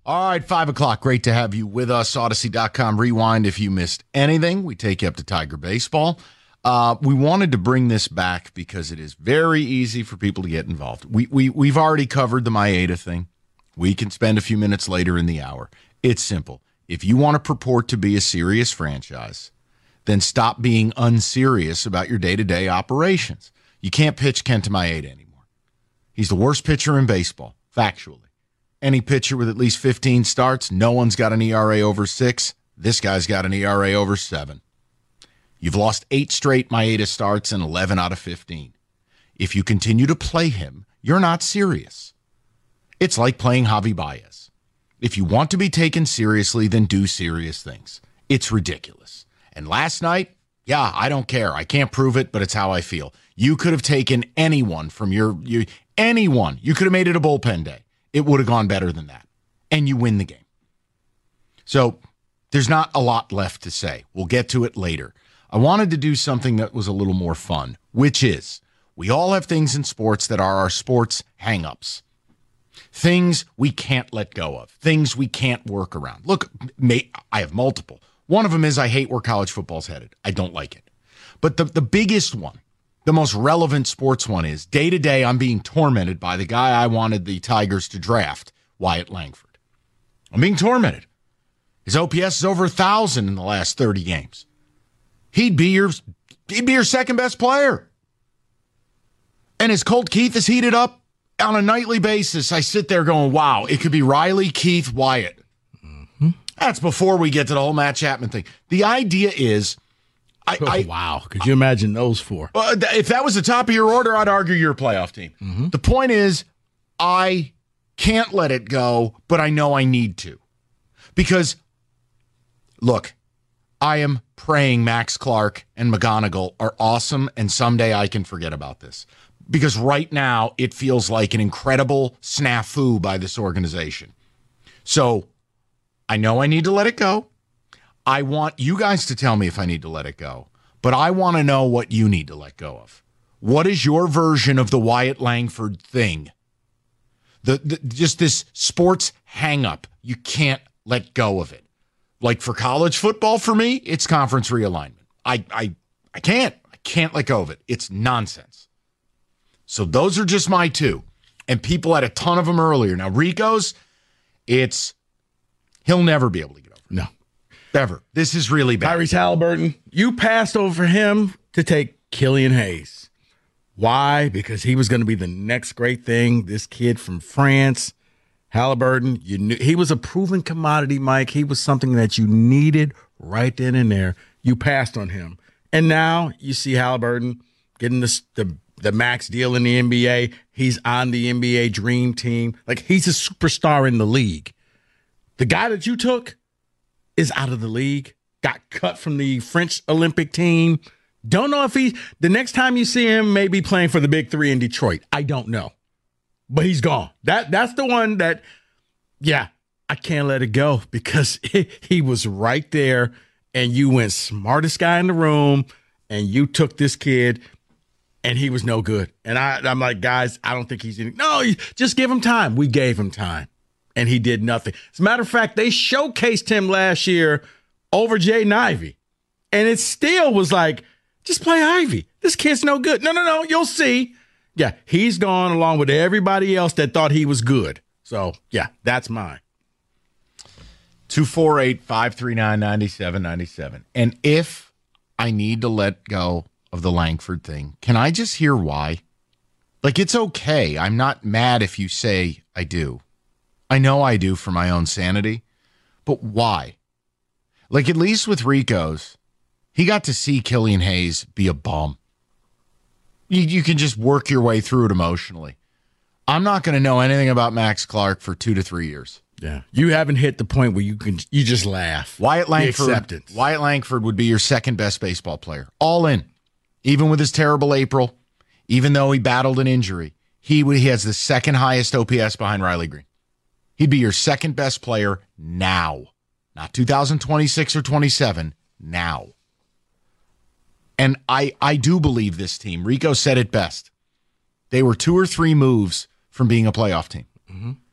All right, 5 o'clock. Great to have you with us. Odyssey.com Rewind if you missed anything. We take you up to Tiger Baseball. We wanted to bring this back because it is very easy for people to get involved. We've already covered the Maeda thing. We can spend a few minutes later in the hour. It's simple. If you want to purport to be a serious franchise, then stop being unserious about your day-to-day operations. You can't pitch Kenta Maeda anymore. He's the worst pitcher in baseball, factually. Any pitcher with at least 15 starts, no one's got an ERA over 6. This guy's got an ERA over 7. You've lost 8 straight Maeda starts and 11 out of 15. If you continue to play him, you're not serious. It's like playing Javi Baez. If you want to be taken seriously, then do serious things. It's ridiculous. And last night, yeah, I don't care. I can't prove it, but it's how I feel. You could have taken anyone from anyone. You could have made it a bullpen day. It would have gone better than that. And you win the game. So there's not a lot left to say. We'll get to it later. I wanted to do something that was a little more fun, which is we all have things in sports that are our sports hang-ups. Things we can't let go of. Things we can't work around. Look, I have multiple. One of them is I hate where college football's headed. I don't like it. But the biggest one, the most relevant sports one is day-to-day I'm being tormented by the guy I wanted the Tigers to draft, Wyatt Langford. I'm being tormented. His OPS is over 1,000 in the last 30 games. He'd be your second best player. And as Colt Keith is heated up on a nightly basis, I sit there going, wow, it could be Riley, Keith, Wyatt. Mm-hmm. That's before we get to the whole Matt Chapman thing. The idea is, wow. Could you imagine those four? If that was the top of your order, I'd argue you're a playoff team. Mm-hmm. The point is, I can't let it go, but I know I need to. Because, look, I am praying Max Clark and McGonigal are awesome, and someday I can forget about this. Because right now, it feels like an incredible snafu by this organization. So, I know I need to let it go. I want you guys to tell me if I need to let it go. But I want to know what you need to let go of. What is your version of the Wyatt Langford thing? Just this sports hang-up. You can't let go of it. Like for college football, for me, it's conference realignment. I can't let go of it. It's nonsense. So those are just my two. And people had a ton of them earlier. Now, Rico's, he'll never be able to get over it. No. Ever. This is really bad. Tyrese Halliburton, you passed over him to take Killian Hayes. Why? Because he was going to be the next great thing. This kid from France, Halliburton, you knew he was a proven commodity, Mike. He was something that you needed right then and there. You passed on him. And now you see Halliburton getting the max deal in the NBA. He's on the NBA Dream Team. Like, he's a superstar in the league. The guy that you took is out of the league, got cut from the French Olympic team. Don't know if the next time you see him, maybe playing for the Big Three in Detroit. I don't know. But he's gone. That's the one that, yeah, I can't let it go because he was right there and you went smartest guy in the room and you took this kid and he was no good. And I'm like, guys, I don't think he's any. No, just give him time. We gave him time. And he did nothing. As a matter of fact, they showcased him last year over Jaden Ivey. And it still was like, just play Ivey. This kid's no good. No, you'll see. Yeah, he's gone along with everybody else that thought he was good. So, yeah, that's mine. 248-539-9797. And if I need to let go of the Langford thing, can I just hear why? Like, it's okay. I'm not mad if you say I do. I know I do for my own sanity, but why? Like, at least with Rico's, he got to see Killian Hayes be a bum. You can just work your way through it emotionally. I'm not going to know anything about Max Clark for 2 to 3 years. Yeah, you haven't hit the point where you just laugh. Wyatt Langford would be your second best baseball player, all in, even with his terrible April, even though he battled an injury. He has the second highest OPS behind Riley Green. He'd be your second best player now, not 2026 or 27, now. And I do believe this team. Rico said it best. They were 2 or 3 moves from being a playoff team. Mm-hmm.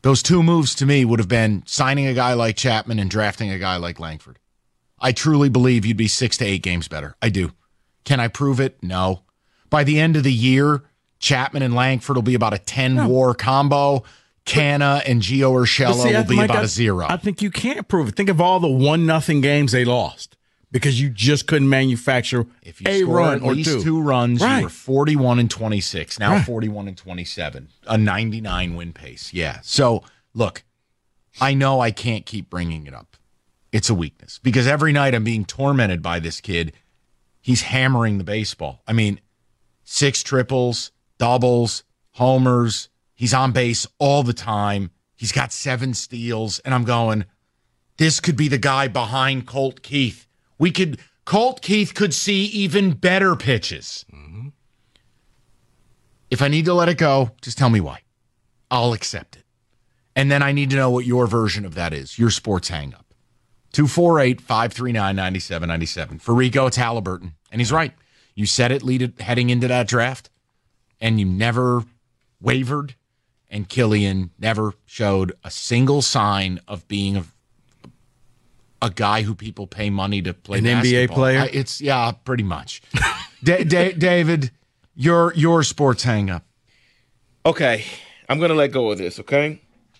Those two moves to me would have been signing a guy like Chapman and drafting a guy like Langford. I truly believe you'd be 6 to 8 games better. I do. Can I prove it? No. By the end of the year, Chapman and Langford will be about a 10-WAR combo. Canna and Gio Urshela will be about a 0. I think you can't prove it. Think of all the 1-0 games they lost because you just couldn't manufacture if you score run at or least 2 runs, you were 41-26. Now 41-27. A 99 win pace. Yeah. So, look, I know I can't keep bringing it up. It's a weakness because every night I'm being tormented by this kid. He's hammering the baseball. I mean, 6 triples, doubles, homers. He's on base all the time. He's got 7 steals. And I'm going, this could be the guy behind Colt Keith. Colt Keith could see even better pitches. Mm-hmm. If I need to let it go, just tell me why. I'll accept it. And then I need to know what your version of that is, your sports hang-up. 248-539-9797. For Rico, it's Halliburton. And he's right. You said it heading into that draft, and you never wavered. And Killian never showed a single sign of being a guy who people pay money to play an basketball. NBA player. Pretty much. David, your sports hang up. Okay, I'm gonna let go of this. Okay,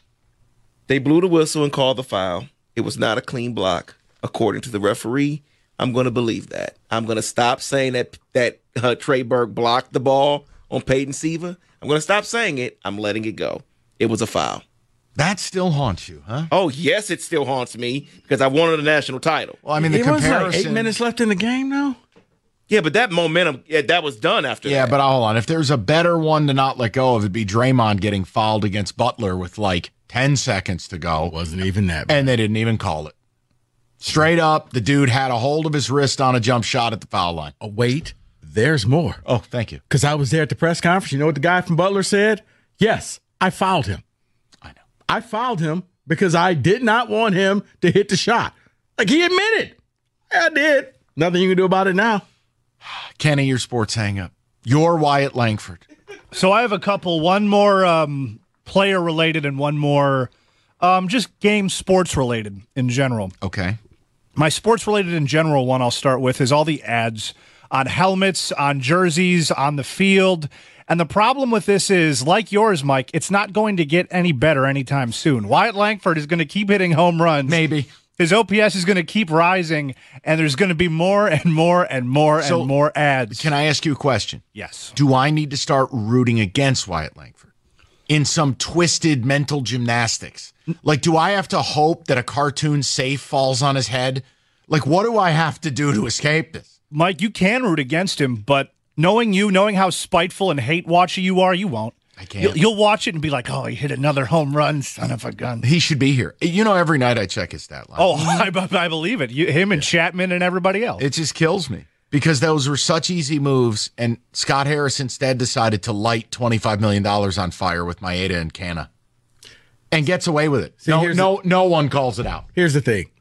they blew the whistle and called the foul. It was not a clean block, according to the referee. I'm gonna believe that. I'm gonna stop saying that Trey Burke blocked the ball on Peyton Siva. I'm going to stop saying it. I'm letting it go. It was a foul. That still haunts you, huh? Oh, yes, it still haunts me because I wanted a national title. Well, I mean, the comparison. Was like 8 minutes left in the game now? Yeah, but that momentum, that was done after that. Yeah, but hold on. If there's a better one to not let go of, it'd be Draymond getting fouled against Butler with like 10 seconds to go. It wasn't even that bad. And they didn't even call it. Straight up, the dude had a hold of his wrist on a jump shot at the foul line. Oh, wait. There's more. Oh, thank you. Because I was there at the press conference. You know what the guy from Butler said? Yes, I fouled him. I know. I fouled him because I did not want him to hit the shot. Like, he admitted. I did. Nothing you can do about it now. Kenny, your sports hang up. You're Wyatt Langford. So I have a couple. One more player-related and one more just game sports-related in general. Okay. My sports-related in general one I'll start with is all the ads on helmets, on jerseys, on the field. And the problem with this is, like yours, Mike, it's not going to get any better anytime soon. Wyatt Langford is going to keep hitting home runs. Maybe. His OPS is going to keep rising, and there's going to be more and more and more and more ads. Can I ask you a question? Yes. Do I need to start rooting against Wyatt Langford in some twisted mental gymnastics? Like, do I have to hope that a cartoon safe falls on his head? Like, what do I have to do to escape this? Mike, you can root against him, but knowing you, knowing how spiteful and hate-watchy you are, you won't. I can't. You'll watch it and be like, oh, he hit another home run, son of a gun. He should be here. You know, every night I check his stat line. Oh, I believe it. Him and Chapman and everybody else. It just kills me because those were such easy moves, and Scott Harris instead decided to light $25 million on fire with Maeda and Canna and gets away with it. See, no one calls it out. Here's the thing.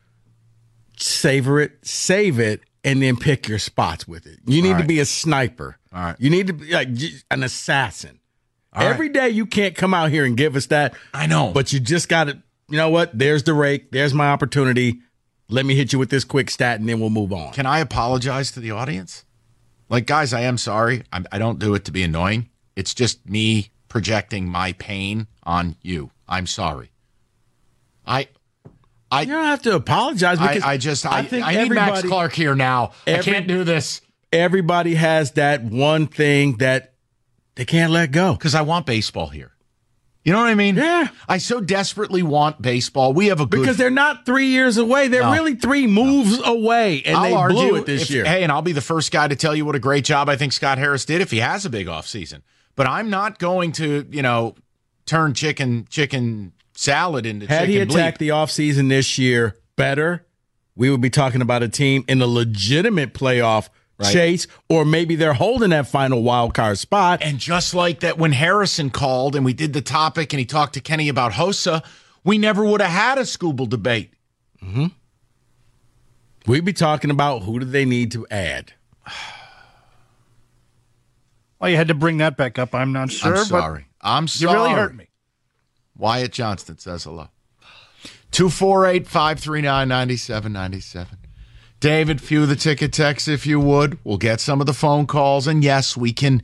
Savor it, save it, and then pick your spots with it. You need to be a sniper. All right. You need to be like an assassin. All Every day you can't come out here and give us that. I know. But you just got to, you know what? There's the rake. There's my opportunity. Let me hit you with this quick stat, and then we'll move on. Can I apologize to the audience? Like, guys, I am sorry. I don't do it to be annoying. It's just me projecting my pain on you. I'm sorry. You don't have to apologize. Because I need Max Clark here now. I can't do this. Everybody has that one thing that they can't let go. Because I want baseball here. You know what I mean? Yeah. I so desperately want baseball. We have a good... Because they're not 3 years away. They're really 3 moves away, and they blew it this year. Hey, and I'll be the first guy to tell you what a great job I think Scott Harris did if he has a big offseason. But I'm not going to, turn chicken salad into Had chicken he attacked the offseason this year better, we would be talking about a team in a legitimate playoff chase, or maybe they're holding that final wild card spot. And just like that, when Harrison called and we did the topic and he talked to Kenny about Hossa, we never would have had a Scooble debate. Mm-hmm. We'd be talking about who do they need to add. Well, you had to bring that back up. I'm not sure. I'm sorry. You really hurt me. Wyatt Johnston says hello. 248-539-9797. David, few the ticket text if you would. We'll get some of the phone calls, and yes, we can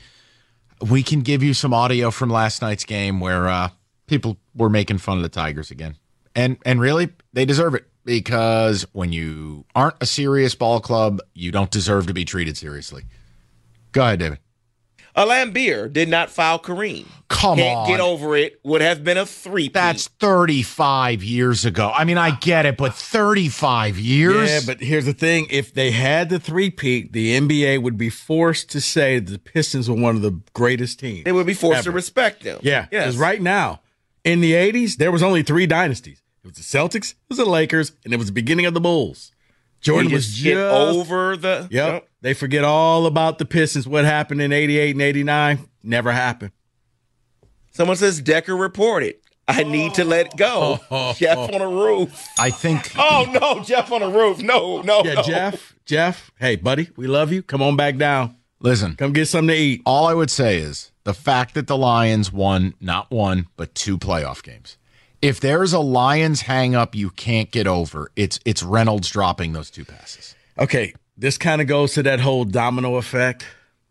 give you some audio from last night's game where people were making fun of the Tigers again. And really, they deserve it, because when you aren't a serious ball club, you don't deserve to be treated seriously. Go ahead, David. Lambeer did not foul Kareem. Come Can't on. get over it. Would have been a 3-peat. That's 35 years ago. I mean, I get it, but 35 years? Yeah, but here's the thing. If they had the three-peat, the NBA would be forced to say the Pistons were one of the greatest teams. They would be forced to ever. respect them. Yeah, because Yes. right now, in the 80s, there was only 3 dynasties. It was the Celtics, it was the Lakers, and it was the beginning of the Bulls. Jordan We was just get over the. Yep. They forget all about the Pistons. What happened in 88 and 89 never happened. Someone says Decker reported. I need to let go. Jeff on the roof. I think. Oh no, Jeff on the roof. No. Yeah, Jeff, hey, buddy, we love you. Come on back down. Listen, Come get something to eat. all I would say is the fact that the Lions won not one, but 2 playoff games. If there's a Lions hang up you can't get over, it's Reynolds dropping those 2 passes. Okay, this kind of goes to that whole domino effect.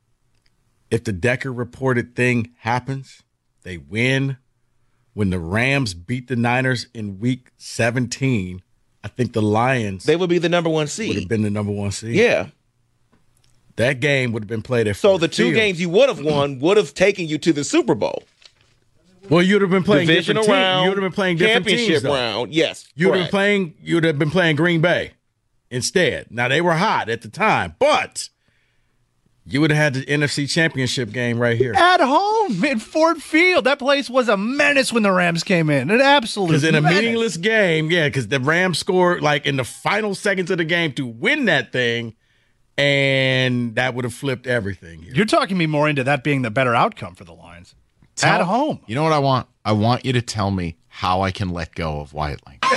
If the Decker reported thing happens, they win. When the Rams beat the Niners in week 17, I think the Lions They would be the number 1 would have seed. been the number 1 seed. Yeah. That game would have been played at So Ford the 2 Field. games you would have won would have taken you to the Super Bowl. Well, you'd have been playing Divisional different teams. round. You would have been playing different championship teams, though. round. Yes. You'd correct. have been playing Green Bay instead. Now they were hot at the time, but you would have had the NFC Championship game right here. At home in Ford Field. That place was a menace when the Rams came in. An absolute Because in a menace. meaningless game, because the Rams scored like in the final seconds of the game to win that thing, and that would have flipped everything here. You're talking me more into that being the better outcome for the Lions. At home. You know what I want? I want you to tell me how I can let go of Wyatt Langford.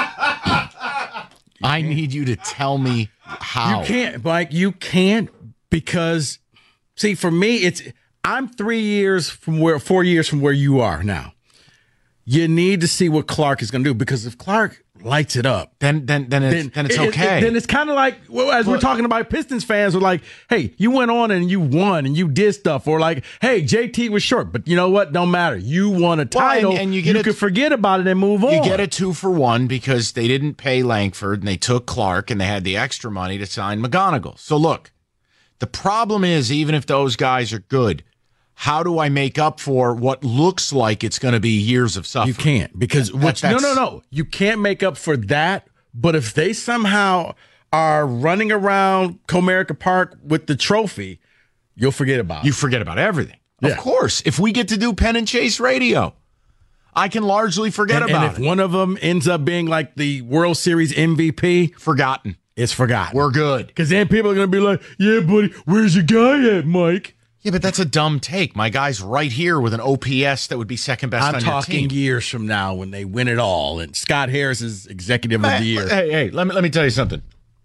I need you to tell me how. You can't, Mike. You can't, because, see, for me, I'm 4 years from where you are now. You need to see what Clark is going to do, because if Clark lights it up, Then it's okay. Then it's kind of like, well, as we're talking about Pistons fans, we're like, hey, you went on and you won and you did stuff, or like, hey, JT was short, but you know what? Don't matter. You won a title, and you can forget about it and move on. You get a 2-for-1 because they didn't pay Langford and they took Clark and they had the extra money to sign McGonigal. So look, the problem is, even if those guys are good, how do I make up for what looks like it's going to be years of suffering? You can't, because no. You can't make up for that. But if they somehow are running around Comerica Park with the trophy, you'll forget about You it. forget about everything. Yeah. Of course. If we get to do Penn and Chase radio, I can largely forget And about if it. one of them ends up being like the World Series MVP, Forgotten. it's forgotten. We're good. Because then people are going to be like, yeah, buddy, where's your guy at, Mike? Yeah, but that's a dumb take. My guy's right here with an OPS that would be second best I'm on your talking team. years from now when they win it all, and Scott Harris is executive of the year. Hey, let me tell you something.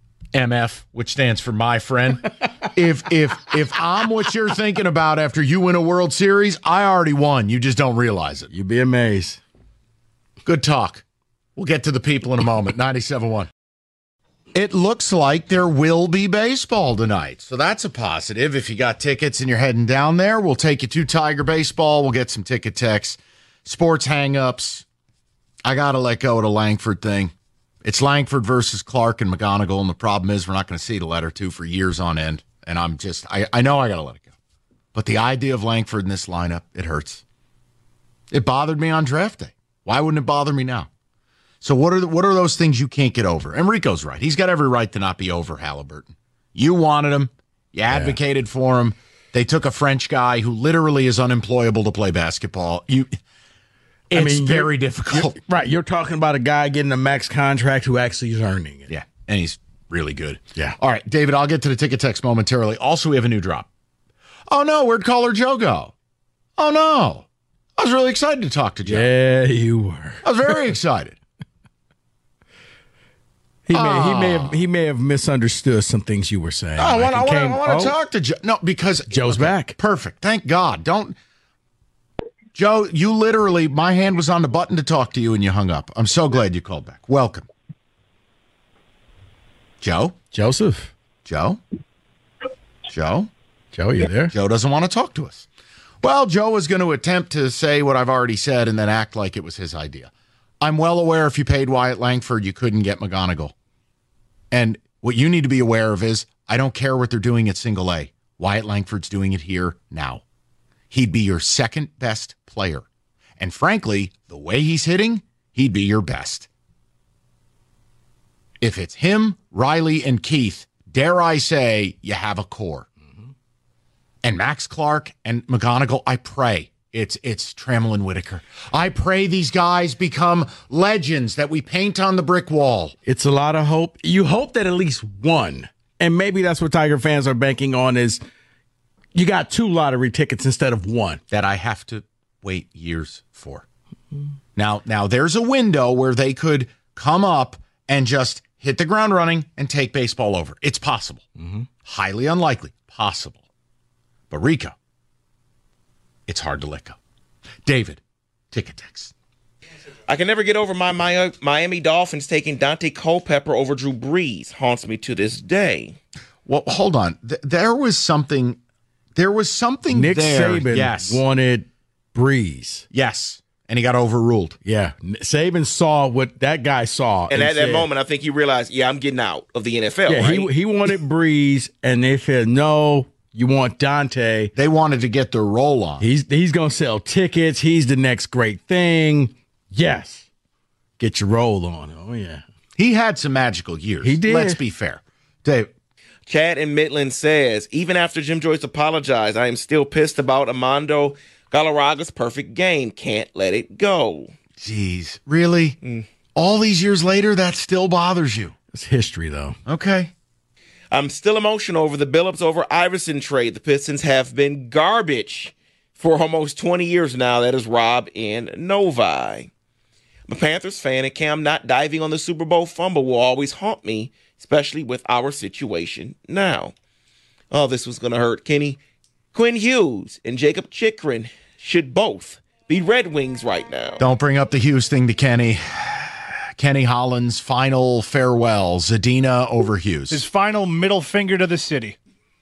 MF, which stands for my friend. if I'm what you're thinking about after you win a World Series, I already won. You just don't realize it. You'd be amazed. Good talk. We'll get to the people in a moment. 97.1. It looks like there will be baseball tonight, so that's a positive. If you got tickets and you're heading down there, we'll take you to Tiger Baseball. We'll get some ticket texts, sports hang-ups. I got to let go of the Langford thing. It's Langford versus Clark and McGonigal, and the problem is we're not going to see the letter 2 for years on end, and I know I got to let it go. But the idea of Langford in this lineup, it hurts. It bothered me on draft day. Why wouldn't it bother me now? So what are those things you can't get over? Enrico's right. He's got every right to not be over Halliburton. You wanted him. You advocated for him. They took a French guy who literally is unemployable to play basketball. It's very difficult. Right. You're talking about a guy getting a max contract who actually is earning it. Yeah, and he's really good. Yeah. All right, David, I'll get to the ticket text momentarily. Also, we have a new drop. Oh, no, where'd Caller Joe go? Oh, no. I was really excited to talk to Joe. Yeah, you were. I was very excited. He may have misunderstood some things you were saying. I want to Oh, talk to Joe. No, because Joe's back. Perfect. Thank God. Don't. Joe, you literally, my hand was on the button to talk to you and you hung up. I'm so glad you called back. Welcome. Joe? Joseph? Joe? Joe? Joe, you there? Joe doesn't want to talk to us. Well, Joe was going to attempt to say what I've already said and then act like it was his idea. I'm well aware if you paid Wyatt Langford, you couldn't get McGonigal. And what you need to be aware of is I don't care what they're doing at single A. Wyatt Langford's doing it here now. He'd be your second best player. And frankly, the way he's hitting, he'd be your best. If it's him, Riley, and Keith, dare I say, you have a core. And Max Clark and McGonigal, I pray it's Trammell and Whitaker. I pray these guys become legends that we paint on the brick wall. It's a lot of hope. You hope that at least one, and maybe that's what Tiger fans are banking on, is you got 2 lottery tickets instead of 1. That I have to wait years for. Now there's a window where they could come up and just hit the ground running and take baseball over. It's possible. Highly unlikely. Possible. But Rico, it's hard to let go. David, ticket text. I can never get over my Miami Dolphins taking Dante Culpepper over Drew Brees. Haunts me to this day. Well, hold on. There was something Nick there. Saban wanted Brees. Yes. And he got overruled. Yeah. Saban saw what that guy saw. And at said, that moment, I think he realized, I'm getting out of the NFL, yeah, right? he wanted Brees, and they said, no, you want Dante. They wanted to get their roll on. He's going to sell tickets. He's the next great thing. Yes. Get your roll on. Oh, yeah. He had some magical years. He did. Let's be fair. Dave. Chad in Midland says, even after Jim Joyce apologized, I am still pissed about Armando Galarraga's perfect game. Can't let it go. Jeez. Really? All these years later, that still bothers you? It's history, though. Okay. I'm still emotional over the Billups over Iverson trade. The Pistons have been garbage for almost 20 years now. That is Rob in Novi. I'm a Panthers fan, and Cam not diving on the Super Bowl fumble will always haunt me, especially with our situation now. Oh, this was going to hurt. Kenny, Quinn Hughes and Jacob Chikrin should both be Red Wings right now. Don't bring up the Hughes thing to Kenny. Kenny Holland's final farewell. Zadina over Hughes. His final middle finger to the city.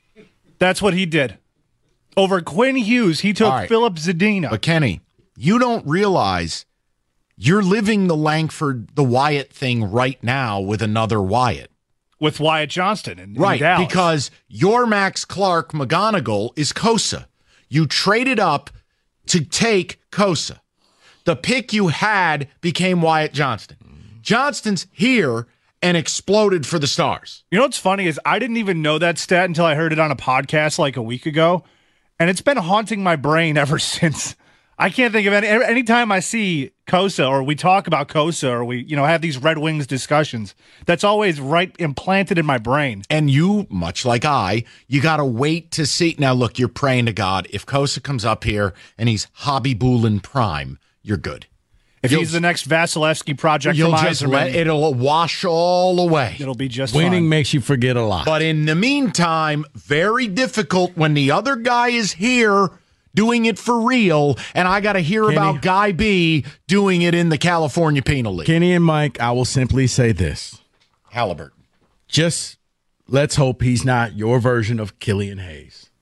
That's what he did. Over Quinn Hughes, he took Philip Zadina. But Kenny, you don't realize you're living the Langford, the Wyatt thing right now with another Wyatt. With Wyatt Johnston in Right, Dallas. because your Max Clark McGonigal is Kosa. You traded up to take Kosa. The pick you had became Wyatt Johnston. Johnston's here and exploded for the Stars. You know what's funny is I didn't even know that stat until I heard it on a podcast like a week ago, and it's been haunting my brain ever since. I can't think of any time I see Kosa or we talk about Kosa or we have these Red Wings discussions, that's always right implanted in my brain. And you, much like you got to wait to see. Now, look, you're praying to God. If Kosa comes up here and he's Hobby Bulin Prime, you're good. If he's the next Vasilevsky project from Yzerman, it'll wash all away. It'll be just winning fine. makes you forget a lot. But in the meantime, very difficult when the other guy is here doing it for real, and I got to hear about Guy B doing it in the California Penal League. Kenny and Mike, I will simply say this. Halliburton. Just let's hope he's not your version of Killian Hayes.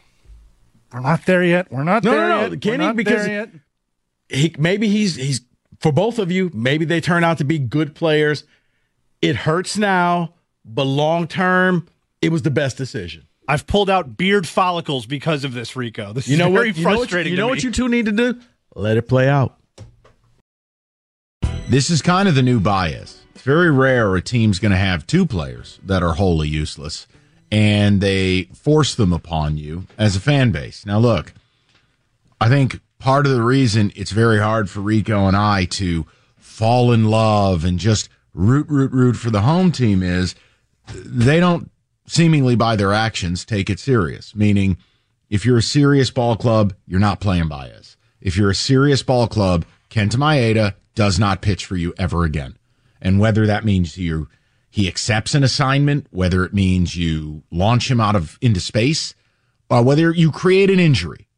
We're not there yet. We're not there yet. No, Kenny, We're not because there yet. maybe he's for both of you, maybe they turn out to be good players. It hurts now, but long term, it was the best decision. I've pulled out beard follicles because of this, Rico. This is very frustrating. You know what you two need to do? Let it play out. This is kind of the new bias. It's very rare a team's going to have 2 players that are wholly useless, and they force them upon you as a fan base. Now, look, I think part of the reason it's very hard for Rico and I to fall in love and just root for the home team is they don't seemingly by their actions take it serious. Meaning, if you're a serious ball club, you're not playing Baez. If you're a serious ball club, Kenta Maeda does not pitch for you ever again. And whether that means he accepts an assignment, whether it means you launch him into space, whether you create an injury,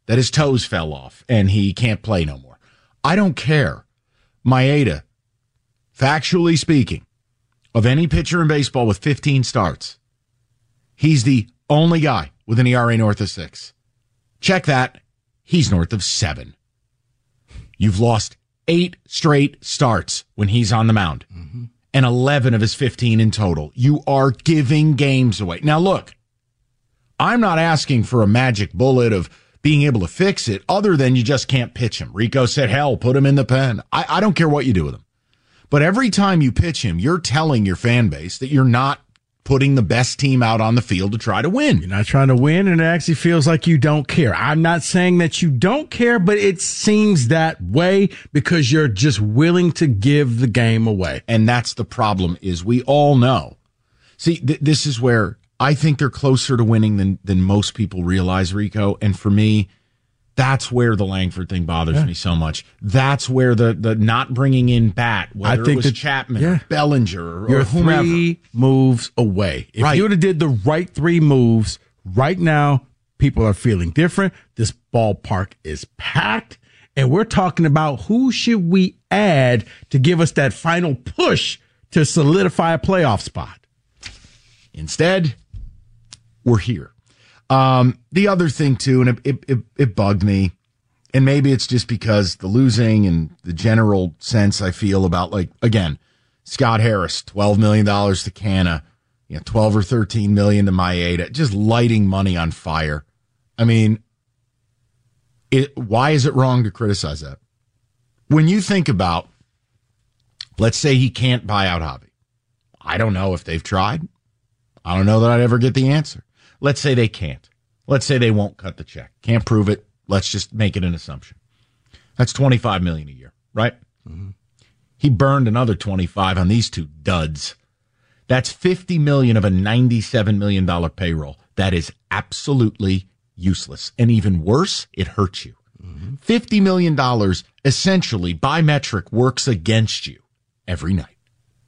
that his toes fell off and he can't play no more. I don't care. Maeda, factually speaking, of any pitcher in baseball with 15 starts, he's the only guy with an ERA north of 6. Check that. He's north of 7. You've lost 8 straight starts when he's on the mound, and 11 of his 15 in total. You are giving games away. Now, look, I'm not asking for a magic bullet of being able to fix it other than you just can't pitch him. Rico said, hell, put him in the pen. I don't care what you do with him. But every time you pitch him, you're telling your fan base that you're not putting the best team out on the field to try to win. You're not trying to win, and it actually feels like you don't care. I'm not saying that you don't care, but it seems that way because you're just willing to give the game away. And that's the problem, is we all know. See, this is where I think they're closer to winning than most people realize, Rico. And for me, that's where the Langford thing bothers me so much. That's where the not bringing in bat, whether it was Chapman or Bellinger or whomever. 3 moves away. If you would have did the right 3 moves right now, people are feeling different. This ballpark is packed, and we're talking about who should we add to give us that final push to solidify a playoff spot. Instead, we're here. The other thing, too, and it bugged me, and maybe it's just because the losing and the general sense I feel about, like, again, Scott Harris, $12 million to Canna, 12 or 13 million to Maeda, just lighting money on fire. I mean, why is it wrong to criticize that? When you think about, let's say he can't buy out Javi. I don't know if they've tried. I don't know that I'd ever get the answer. Let's say they can't. Let's say they won't cut the check. Can't prove it. Let's just make it an assumption. That's $25 million a year, right? Mm-hmm. He burned another 25 on these 2 duds. That's $50 million of a $97 million payroll. That is absolutely useless. And even worse, it hurts you. Mm-hmm. $50 million essentially, by metric, works against you every night.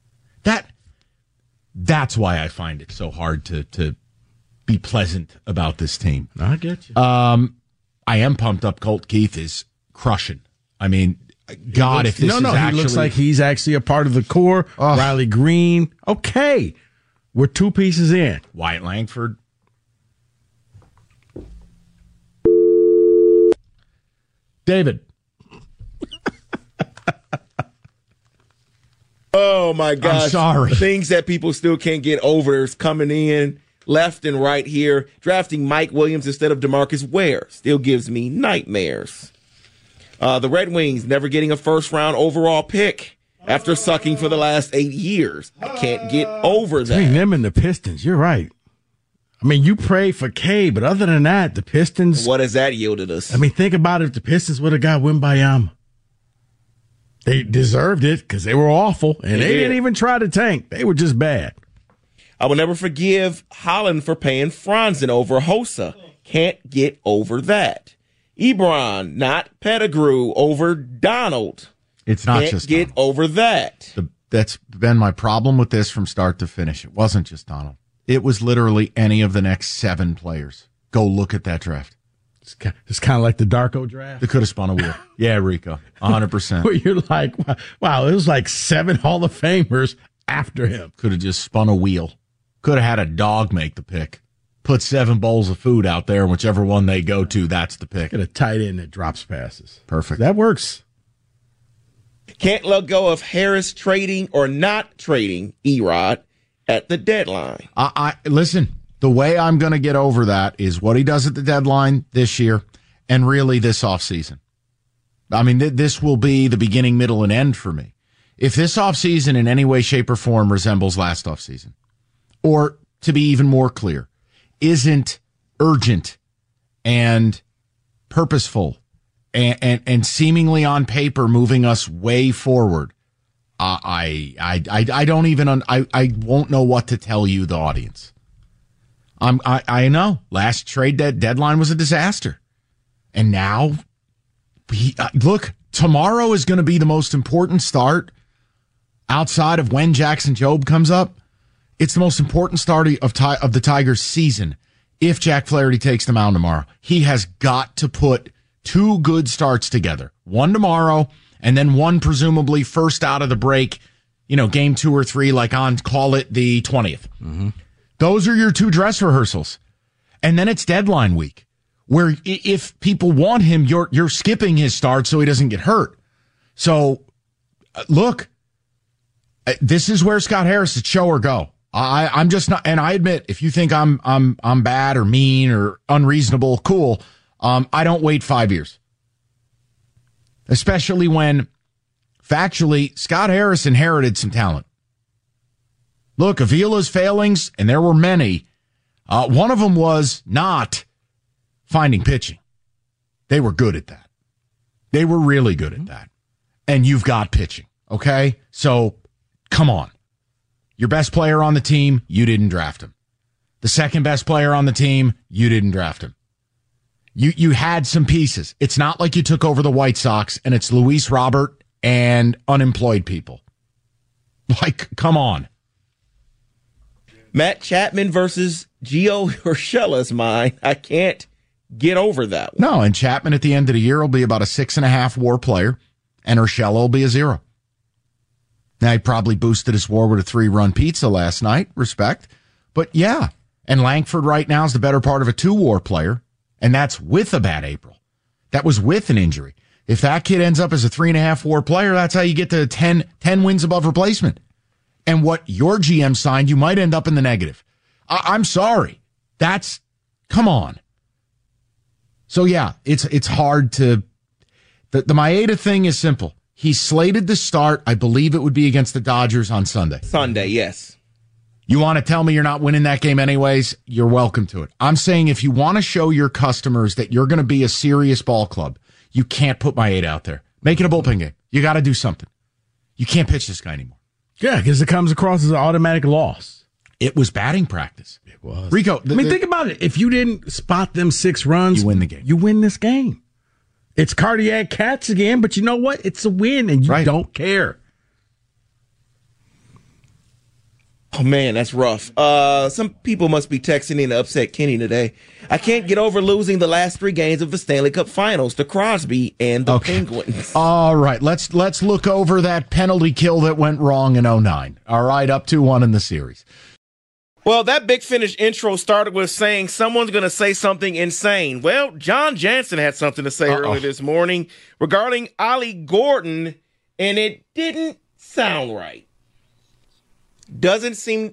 That's why I find it so hard to be pleasant about this team. I get you. I am pumped up. Colt Keith is crushing. I mean, God, if this is actually... he looks like he's actually a part of the core. Riley Green. Okay. We're 2 pieces in. Wyatt Langford. David. Oh, my gosh. I'm sorry. Things that people still can't get over is coming in left and right here. Drafting Mike Williams instead of DeMarcus Ware still gives me nightmares. The Red Wings never getting a first-round overall pick after sucking for the last 8 years. I can't get over that. Between them and the Pistons, you're right. I mean, you pray for K, but other than that, the Pistons... What has that yielded us? I mean, think about it. If the Pistons would have got Wembayama, they deserved it because they were awful, and they didn't even try to tank. They were just bad. I will never forgive Holland for paying Franzen over Hossa. Can't get over that. Ebron, not Pettigrew, over Donald. It's not Can't just get Donald. over that. That's been my problem with this from start to finish. It wasn't just Donald. It was literally any of the next 7 players. Go look at that draft. It's kind of like the Darko draft. They could have spun a wheel. Yeah, Rico, 100%. Where you're like, wow, it was like 7 Hall of Famers after him. Could have just spun a wheel. Could have had a dog make the pick. Put 7 bowls of food out there, and whichever one they go to, that's the pick. Get a tight end that drops passes. Perfect. That works. Can't let go of Harris trading or not trading Erod at the deadline. I listen, the way I'm going to get over that is what he does at the deadline this year and really this offseason. I mean, this will be the beginning, middle, and end for me. If this offseason in any way, shape, or form resembles last offseason, or to be even more clear, isn't urgent and purposeful and seemingly on paper moving us way forward, I don't even I won't know what to tell you, the audience. I know last trade deadline was a disaster, and now look, tomorrow is going to be the most important start outside of when Jackson Jobe comes up. It's the most important start of the Tigers season. if Jack Flaherty takes the mound tomorrow, he has got to put 2 good starts together. One tomorrow, and then one presumably first out of the break, game 2 or 3, like call it the 20th. Mm-hmm. Those are your 2 dress rehearsals. And then it's deadline week, where if people want him, you're skipping his start so he doesn't get hurt. So, look, this is where Scott Harris is show or go. I'm just not, and I admit, if you think I'm bad or mean or unreasonable, cool. I don't wait 5 years, especially when factually Scott Harris inherited some talent. Look, Avila's failings, and there were many. One of them was not finding pitching. They were good at that. They were really good at that. And you've got pitching, okay? So, come on. Your best player on the team, you didn't draft him. The second best player on the team, you didn't draft him. You had some pieces. It's not like you took over the White Sox and it's Luis Robert and unemployed people. Like, come on. Matt Chapman versus Gio Urshela is mine. I can't get over that one. No, and Chapman at the end of the year will be about a 6.5 WAR player, and Urshela will be a 0. Now, he probably boosted his WAR with a 3-run pizza last night. Respect. But yeah, and Langford right now is the better part of a 2 WAR player, and that's with a bad April. That was with an injury. If that kid ends up as a 3.5 WAR player, that's how you get to 10 wins above replacement. And what your GM signed, you might end up in the negative. I'm sorry. Come on. So yeah, it's hard to, the Maeda thing is simple. He's slated to start, I believe it would be against the Dodgers on Sunday. Sunday, yes. You want to tell me you're not winning that game anyways? You're welcome to it. I'm saying if you want to show your customers that you're going to be a serious ball club, you can't put Maeda out there. Make it a bullpen game. You got to do something. You can't pitch this guy anymore. Yeah, because it comes across as an automatic loss. It was batting practice. It was. Rico, think about it. If you didn't spot them 6 runs, you win the game. You win this game. It's cardiac cats again, but you know what? It's a win, and you don't care. Oh, man, that's rough. Some people must be texting in to upset Kenny today. I can't get over losing the last 3 games of the Stanley Cup Finals to Crosby and the Penguins. All right, let's look over that penalty kill that went wrong in 2009. All right, up 2-1 in the series. Well, that Big Finish intro started with saying someone's going to say something insane. Well, John Jansen had something to say earlier this morning regarding Ollie Gordon, and it didn't sound right. Doesn't seem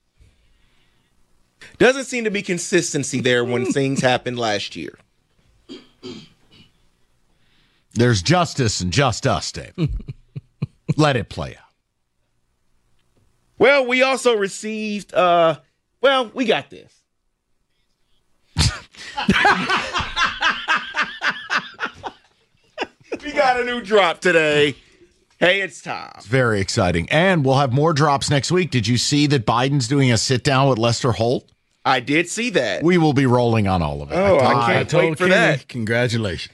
to be consistency there when things happened last year. There's justice and just us, Dave. Let it play out. Well, we also received, we got this. We got a new drop today. Hey, it's Tom. It's very exciting. And we'll have more drops next week. Did you see that Biden's doing a sit-down with Lester Holt? I did see that. We will be rolling on all of it. Oh, I can't wait for that. Congratulations.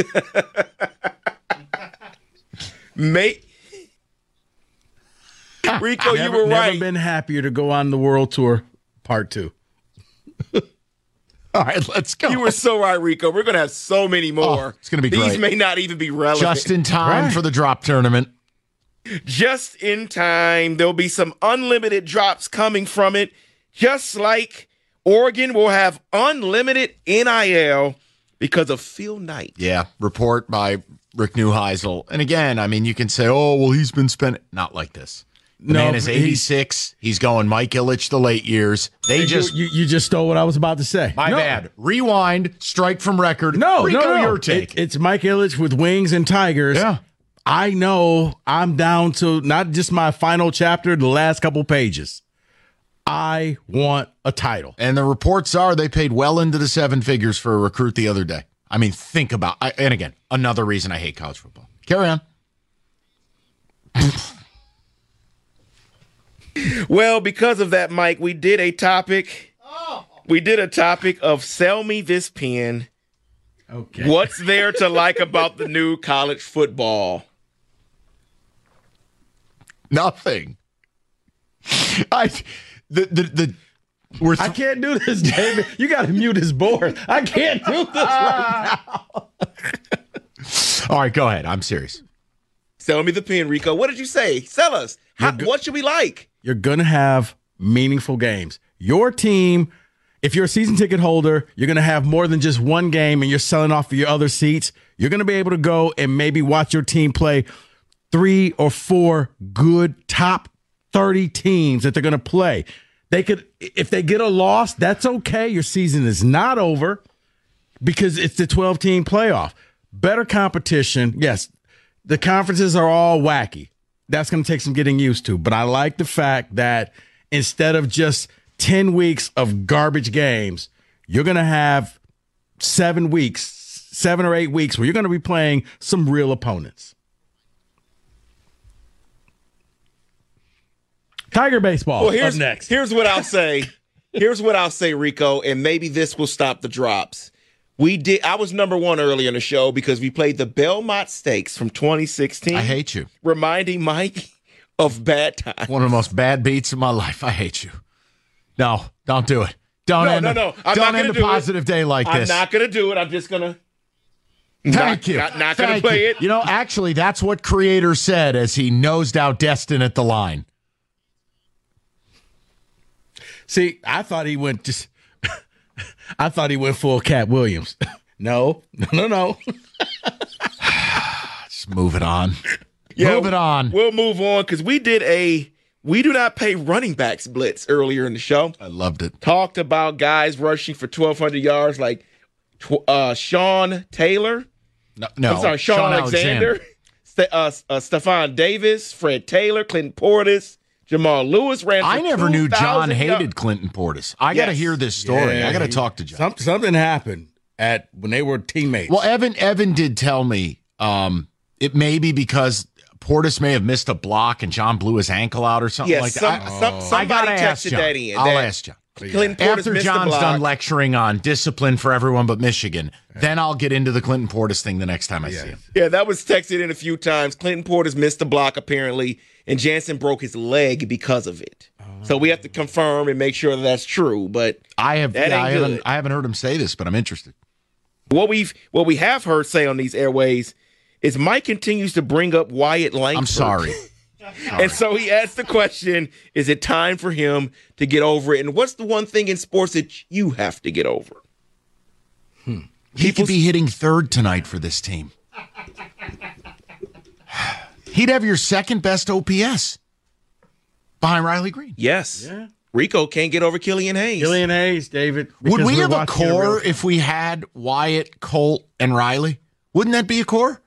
Mate. Rico, you were right. Never been happier to go on the world tour, part 2. All right, let's go. You were so right, Rico. We're going to have so many more. It's going to be These great. may not even be relevant. Just in time for the drop tournament. Just in time. There'll be some unlimited drops coming from it. Just like Oregon will have unlimited NIL because of Phil Knight. Yeah, report by Rick Neuheisel. And again, I mean, you can say, oh, well, he's been spending. Not like this. The man is 86. He's going Mike Ilitch the late years. You just stole what I was about to say. My bad. Rewind, strike from record. No, Rico, your take. It's Mike Ilitch with Wings and Tigers. Yeah. I know I'm down to not just my final chapter, the last couple pages. I want a title. And the reports are they paid well into the 7 figures for a recruit the other day. I mean, think about and again, another reason I hate college football. Carry on. Well, because of that, Mike, we did a topic. We did a topic of sell me this pen. Okay. What's there to like about the new college football? Nothing. I can't do this, David. You got to mute his board. I can't do this right now. All right, go ahead. I'm serious. Sell me the pen, Rico. What did you say? Sell us. What should we like? You're going to have meaningful games. Your team, if you're a season ticket holder, you're going to have more than just one game and you're selling off of your other seats. You're going to be able to go and maybe watch your team play 3 or 4 good top 30 teams that they're going to play. They could, if they get a loss, that's okay. Your season is not over because it's the 12-team playoff. Better competition. Yes, the conferences are all wacky. That's going to take some getting used to. But I like the fact that instead of just 10 weeks of garbage games, you're going to have 7 or 8 weeks where you're going to be playing some real opponents. Tiger baseball. Well, up next. Here's what I'll say. Rico, and maybe this will stop the drops. I was number 1 earlier in the show because we played the Belmont Stakes from 2016. I hate you. Reminding Mike of bad times. One of the most bad beats of my life. I hate you. No, don't do it. Don't end a positive day like this. I'm not going to do it. I'm just going to. Thank you. Not going to play it. You know, actually, that's what Creator said as he nosed out Destin at the line. See, I thought he went full Cat Williams. No. Just move it on. Yeah, move it on. We'll move on because we do not pay running backs blitz earlier in the show. I loved it. Talked about guys rushing for 1,200 yards like Sean Taylor. No, I'm sorry, Sean Alexander. Stephon Davis, Fred Taylor, Clinton Portis, Jamal Lewis ran for I never knew John hated yards. Clinton Portis. I got to hear this story. Yeah, I got to talk to John. Something happened when they were teammates. Well, Evan did tell me it may be because Portis may have missed a block and John blew his ankle out or something like that. I got to ask John. That in. I'll ask John. Clinton Portis After missed John's the block. done lecturing on discipline for everyone but Michigan, then I'll get into the Clinton Portis thing the next time I see him. Yeah, that was texted in a few times. Clinton Portis missed the block apparently, and Jansen broke his leg because of it. So we have to confirm and make sure that's true. But I haven't heard him say this, but I'm interested. What we have heard say on these airways is Mike continues to bring up Wyatt Langford. I'm sorry. And so he asked the question, is it time for him to get over it? And what's the one thing in sports that you have to get over? He could be hitting third tonight for this team. He'd have your second best OPS behind Riley Green. Yes. Yeah. Rico can't get over Killian Hayes. Killian Hayes, David. Would we have a core if we had Wyatt, Colt, and Riley? Wouldn't that be a core?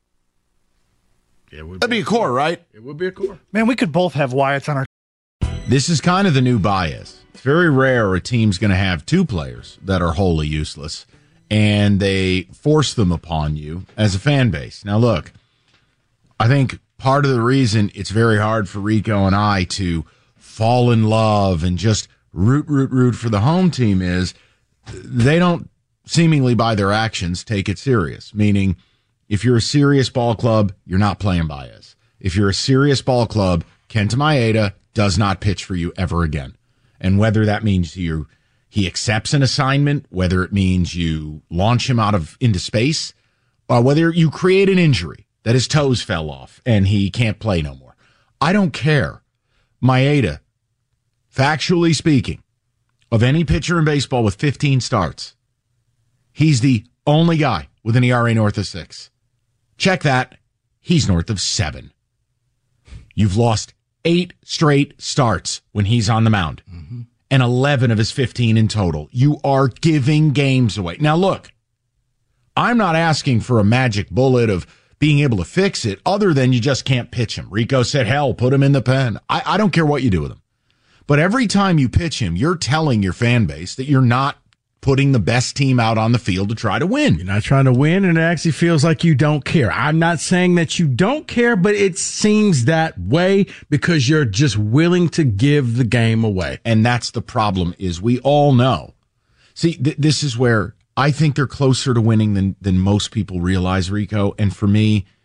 Yeah, that'd be a core, right? It would be a core. Man, we could both have Wyatts on our. This is kind of the new bias. It's very rare a team's going to have 2 players that are wholly useless, and they force them upon you as a fan base. Now, look, I think part of the reason it's very hard for Rico and I to fall in love and just root for the home team is they don't seemingly by their actions take it serious, meaning if you're a serious ball club, you're not playing Baez. If you're a serious ball club, Kenta Maeda does not pitch for you ever again. And whether that means he accepts an assignment, whether it means you launch him into space, or whether you create an injury that his toes fell off and he can't play no more. I don't care. Maeda, factually speaking, of any pitcher in baseball with 15 starts, he's the only guy with an ERA north of 6. Check that. He's north of 7. You've lost 8 straight starts when he's on the mound, and 11 of his 15 in total. You are giving games away. Now, look, I'm not asking for a magic bullet of being able to fix it other than you just can't pitch him. Rico said, hell, put him in the pen. I don't care what you do with him. But every time you pitch him, you're telling your fan base that you're not putting the best team out on the field to try to win. You're not trying to win, and it actually feels like you don't care. I'm not saying that you don't care, but it seems that way because you're just willing to give the game away. And that's the problem is we all know. See, this is where I think they're closer to winning than most people realize, Rico. And for me,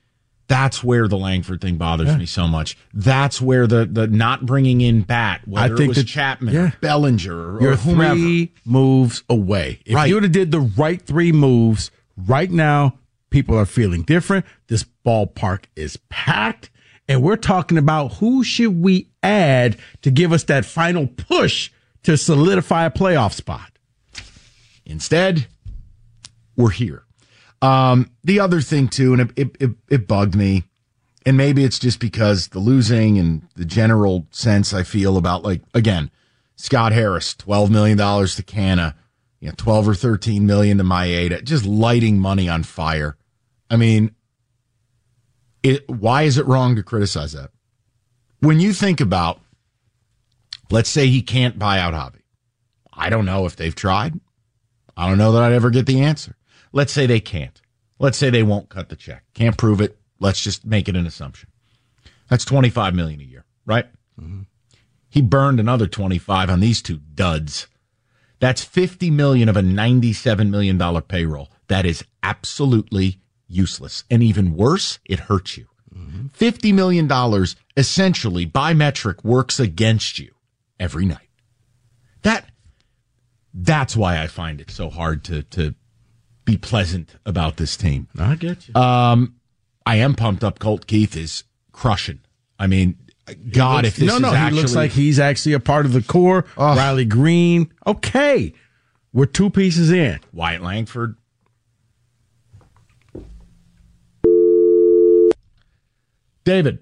That's where the Langford thing bothers me so much. That's where the not bringing in bat, whether it was Chapman, or Bellinger, or you're whomever. 3 moves away. If you would have did the right 3 moves right now, people are feeling different. This ballpark is packed, and we're talking about who should we add to give us that final push to solidify a playoff spot. Instead, we're here. The other thing, too, and it bugged me, and maybe it's just because the losing and the general sense I feel about, like, again, Scott Harris, $12 million to Canna, 12 or 13 million to Maeda, just lighting money on fire. I mean, why is it wrong to criticize that? When you think about, let's say he can't buy out Javi. I don't know if they've tried. I don't know that I'd ever get the answer. Let's say they can't. Let's say they won't cut the check. Can't prove it. Let's just make it an assumption. That's $25 million a year, right? Mm-hmm. He burned another 25 on these 2 duds. That's $50 million of a $97 million payroll. That is absolutely useless. And even worse, it hurts you. Mm-hmm. $50 million essentially, by metric, works against you every night. That's why I find it so hard to be pleasant about this team. I get you. I am pumped up. Colt Keith is crushing. I mean, God, if this is actually... he looks like he's actually a part of the core. Riley Green. Okay. We're 2 pieces in. Wyatt Langford. David.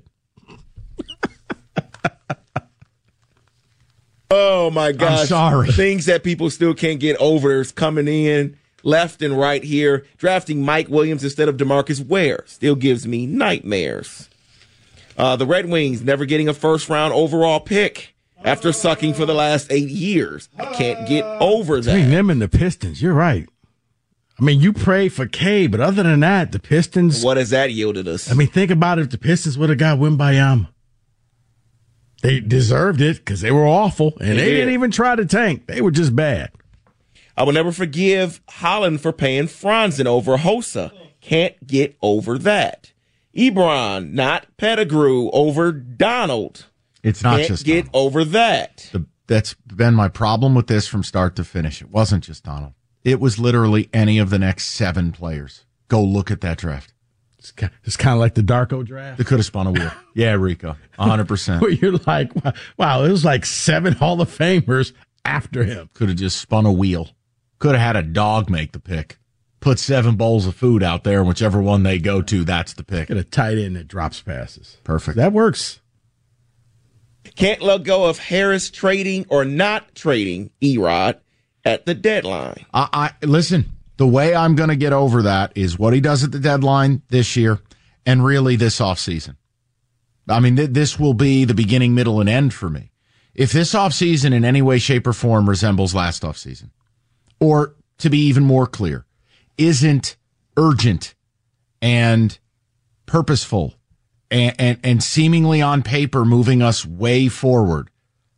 Oh, my gosh. I'm sorry. Things that people still can't get over is coming in left and right here. Drafting Mike Williams instead of DeMarcus Ware still gives me nightmares. The Red Wings never getting a first-round overall pick after sucking for the last 8 years. I can't get over that. Between them and the Pistons, you're right. I mean, you pray for K, but other than that, the Pistons... What has that yielded us? I mean, think about it. If the Pistons would have got Wembanyama, they deserved it because they were awful, and they didn't even try to tank. They were just bad. I will never forgive Holland for paying Franzen over Hossa. Can't get over that. Ebron, not Pettigrew, over Donald. It's not Can't just get Donald. over that. That's been my problem with this from start to finish. It wasn't just Donald. It was literally any of the next 7 players. Go look at that draft. It's kind of like the Darko draft. They could have spun a wheel. Yeah, Rico, 100%. Where you're like, wow, it was like 7 Hall of Famers after him. Could have just spun a wheel. Could have had a dog make the pick. Put 7 bowls of food out there, and whichever one they go to, that's the pick. Get a tight end that drops passes. Perfect. That works. Can't let go of Harris trading or not trading Erod at the deadline. I listen, the way I'm going to get over that is what he does at the deadline this year and really this offseason. I mean, this will be the beginning, middle, and end for me. If this offseason in any way, shape, or form resembles last offseason, or to be even more clear, isn't urgent and purposeful and seemingly on paper moving us way forward,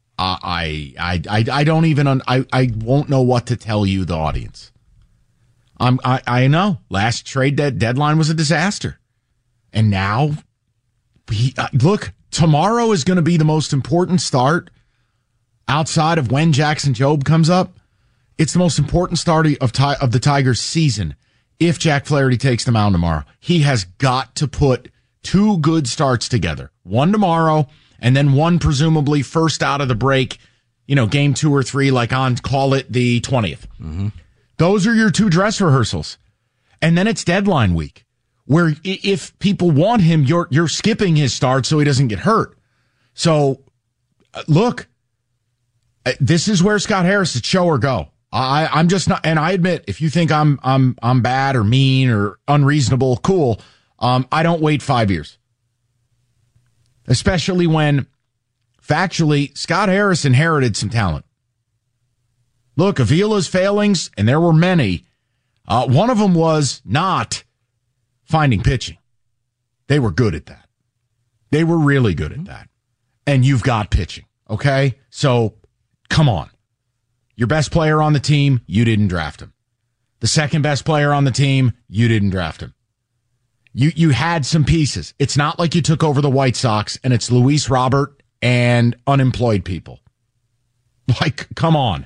I don't even I won't know what to tell you, the audience. I know last trade deadline was a disaster, and now look, tomorrow is going to be the most important start outside of when Jackson Jobe comes up. It's the most important start of the Tigers season. If Jack Flaherty takes the mound tomorrow, he has got to put 2 good starts together. One tomorrow, and then one presumably first out of the break, game 2 or 3, like on, call it the 20th. Mm-hmm. Those are your 2 dress rehearsals. And then it's deadline week, where if people want him, you're skipping his start so he doesn't get hurt. So, look, this is where Scott Harris is show or go. I'm just not, and I admit, if you think I'm bad or mean or unreasonable, cool. I don't wait 5 years. Especially when, factually, Scott Harris inherited some talent. Look, Avila's failings, and there were many, one of them was not finding pitching. They were good at that. They were really good at that. And you've got pitching, okay? So, come on. Your best player on the team, you didn't draft him. The second best player on the team, you didn't draft him. You had some pieces. It's not like you took over the White Sox and it's Luis Robert and unemployed people. Like, come on.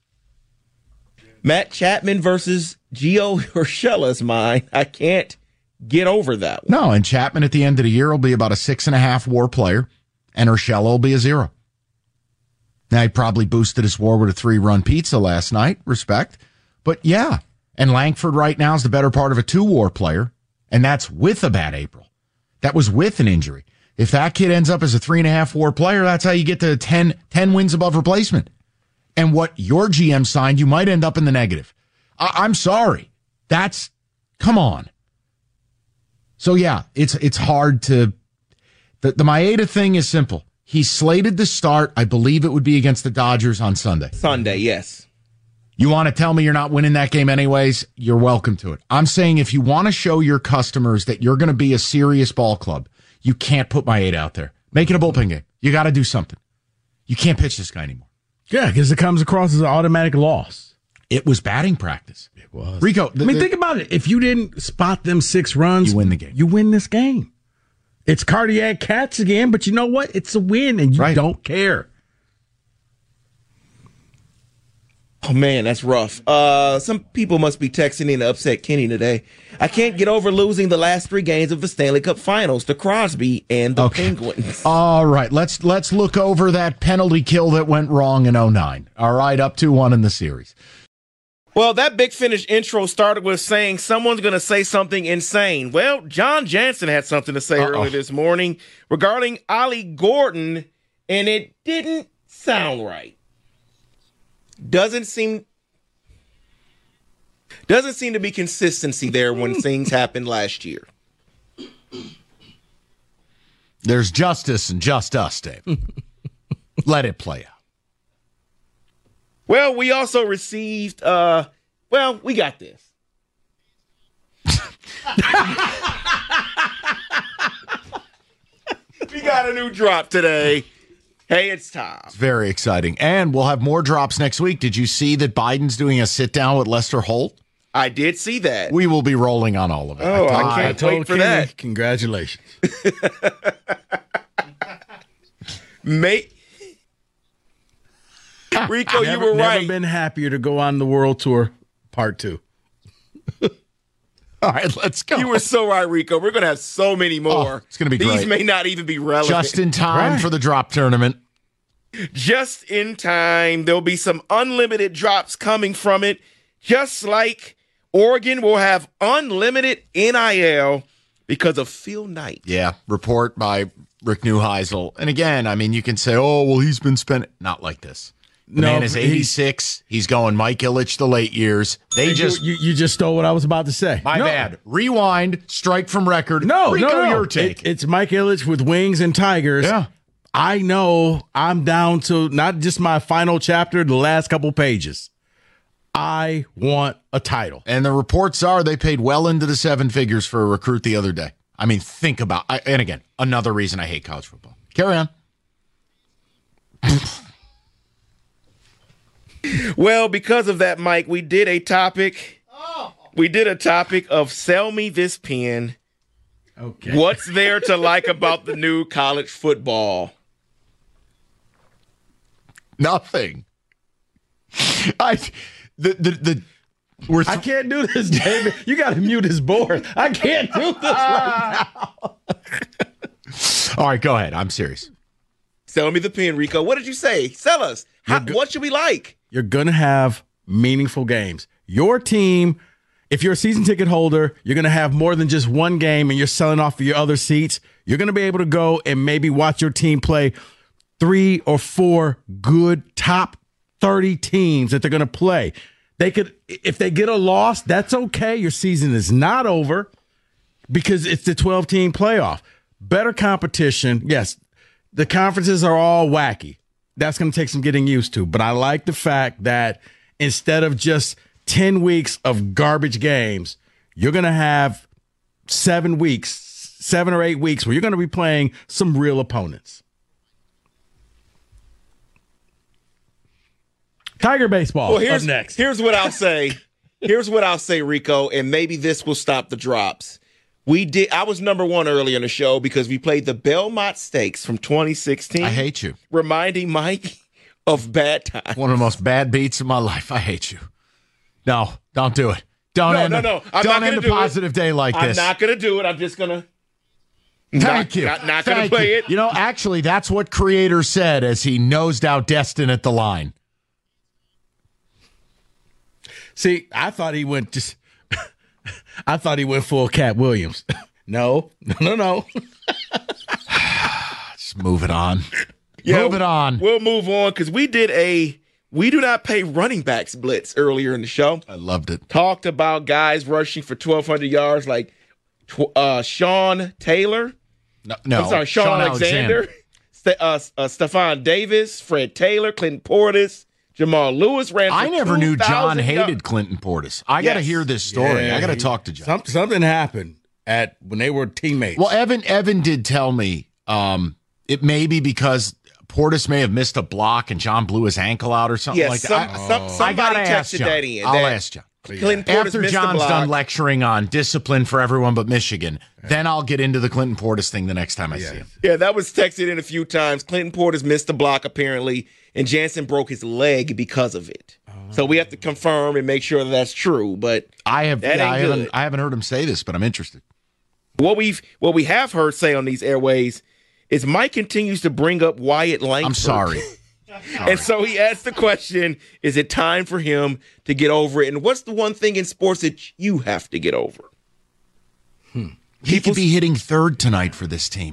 Matt Chapman versus Gio Urshela's mine. I can't get over that one. No, and Chapman at the end of the year will be about a 6.5 WAR player, and Urshela will be a 0. Now, he probably boosted his WAR with a 3-run pizza last night. Respect. But yeah, and Langford right now is the better part of a 2 WAR player, and that's with a bad April. That was with an injury. If that kid ends up as a 3.5 WAR player, that's how you get to 10 wins above replacement. And what your GM signed, you might end up in the negative. I'm sorry. Come on. So yeah, it's hard to, the Maeda thing is simple. He's slated to start, I believe it would be against the Dodgers on Sunday. Sunday, yes. You want to tell me you're not winning that game anyways? You're welcome to it. I'm saying if you want to show your customers that you're going to be a serious ball club, you can't put Maeda out there. Make it a bullpen game. You got to do something. You can't pitch this guy anymore. Yeah, because it comes across as an automatic loss. It was batting practice. It was. Rico, think about it. If you didn't spot them 6 runs, you win the game. You win this game. It's cardiac cats again, but you know what? It's a win, and you don't care. Oh, man, that's rough. Some people must be texting in to upset Kenny today. I can't get over losing the last 3 games of the Stanley Cup Finals to Crosby and the Penguins. All right, let's look over that penalty kill that went wrong in 2009. All right, up 2-1 in the series. Well, that Big Finish intro started with saying someone's going to say something insane. Well, John Jansen had something to say earlier this morning regarding Ollie Gordon, and it didn't sound right. Doesn't seem to be consistency there when things happened last year. There's justice and just us, Dave. Let it play out. Well, we also received, we got this. We got a new drop today. Hey, it's Tom. It's very exciting. And we'll have more drops next week. Did you see that Biden's doing a sit-down with Lester Holt? I did see that. We will be rolling on all of it. Oh, I can't wait for that. Congratulations. Mate. Rico, you were right. Never been happier to go on the world tour, part 2. All right, let's go. You were so right, Rico. We're going to have so many more. It's going to be great. These may not even be relevant. Just in time for the drop tournament. Just in time. There'll be some unlimited drops coming from it. Just like Oregon will have unlimited NIL because of Phil Knight. Yeah, report by Rick Neuheisel. And again, I mean, you can say, oh, well, he's been spending. Not like this. The man is 86. He's going Mike Ilitch the late years. You just stole what I was about to say. My bad. Rewind. Strike from record. No, Rico, your take. It's Mike Ilitch with Wings and Tigers. Yeah. I know I'm down to not just my final chapter, the last couple pages. I want a title. And the reports are they paid well into the 7 figures for a recruit the other day. I mean, think about and again, another reason I hate college football. Carry on. Well, because of that, Mike, we did a topic. We did a topic of sell me this pen. Okay. What's there to like about the new college football? Nothing. I can't do this, David. You got to mute his board. I can't do this right now. All right, go ahead. I'm serious. Sell me the pen, Rico. What did you say? Sell us. What should we like? You're going to have meaningful games. Your team, if you're a season ticket holder, you're going to have more than just one game and you're selling off of your other seats. You're going to be able to go and maybe watch your team play 3 or 4 good top 30 teams that they're going to play. If they get a loss, that's okay. Your season is not over because it's the 12-team playoff. Better competition. Yes, the conferences are all wacky. That's going to take some getting used to. But I like the fact that instead of just 10 weeks of garbage games, you're going to have 7 or 8 weeks where you're going to be playing some real opponents. Tiger baseball up next. Here's what I'll say. Rico, and maybe this will stop the drops. I was number one earlier in the show because we played the Belmont Stakes from 2016. I hate you. Reminding Mike of bad times. One of the most bad beats of my life. I hate you. No, don't do it. Don't No, end no, a- no. I'm don't not end gonna a do it. positive day like I'm this. not going to do it. I'm just going to. Thank you. Not going to Thank play you. it. You know, actually, that's what Creator said as he nosed out Destin at the line. See, I thought he went full Cat Williams. No. Just move it on. Yeah, move it on. We'll move on because we do not pay running backs blitz earlier in the show. I loved it. Talked about guys rushing for 1,200 yards like Sean Taylor. No, I'm sorry, Sean Alexander. Stephon Davis, Fred Taylor, Clinton Portis, Jamal Lewis ran for I never knew John 2,000 hated yards. Clinton Portis. I got to Yes. hear this story. Yeah, I got to he- talk to John. Something happened when they were teammates. Well, Evan did tell me it may be because Portis may have missed a block and John blew his ankle out or something Yes, like that. I somebody gotta ask texted John. that in. I'll that ask John. Clinton Portis After missed John's the block. done lecturing on discipline for everyone but Michigan, then I'll get into the Clinton Portis thing the next time I see him. Yeah, that was texted in a few times. Clinton Portis missed the block apparently, and Jansen broke his leg because of it. So we have to confirm and make sure that that's true. But I That ain't good. haven't heard him say this, but I'm interested. what we have heard say on these airways is Mike continues to bring up Wyatt Langford. I'm sorry. And so he asked the question, is it time for him to get over it? And what's the one thing in sports that you have to get over? He could be hitting third tonight for this team.